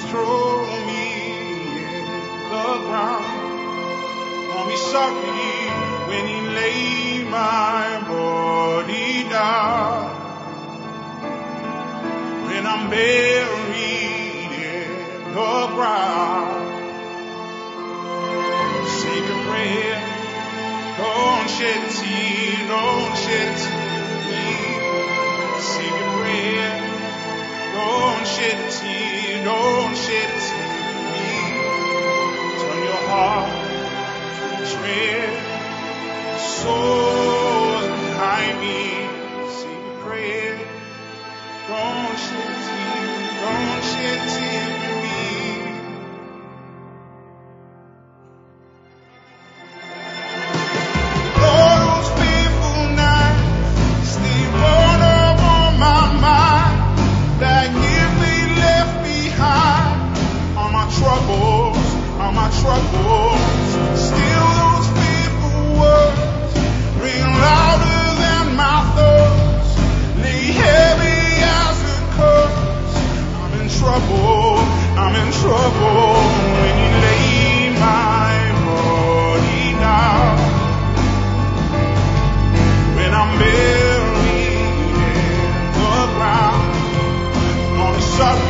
throw me in the ground. Won't be sorry when he lay my body down. When I'm buried in the ground, say a prayer. Don't shed a tear, don't shed a tear for me. Say a prayer. Don't shed a tear, don't shed a tear for me. Turn your heart to the tread, souls behind me. Say a prayer. Don't shed a tear, don't shed a tear for me. Troubles, still those faithful words ring louder than my thoughts, lay heavy as a curse. I'm in trouble when you lay my body down. When I'm buried in the ground, only sorry.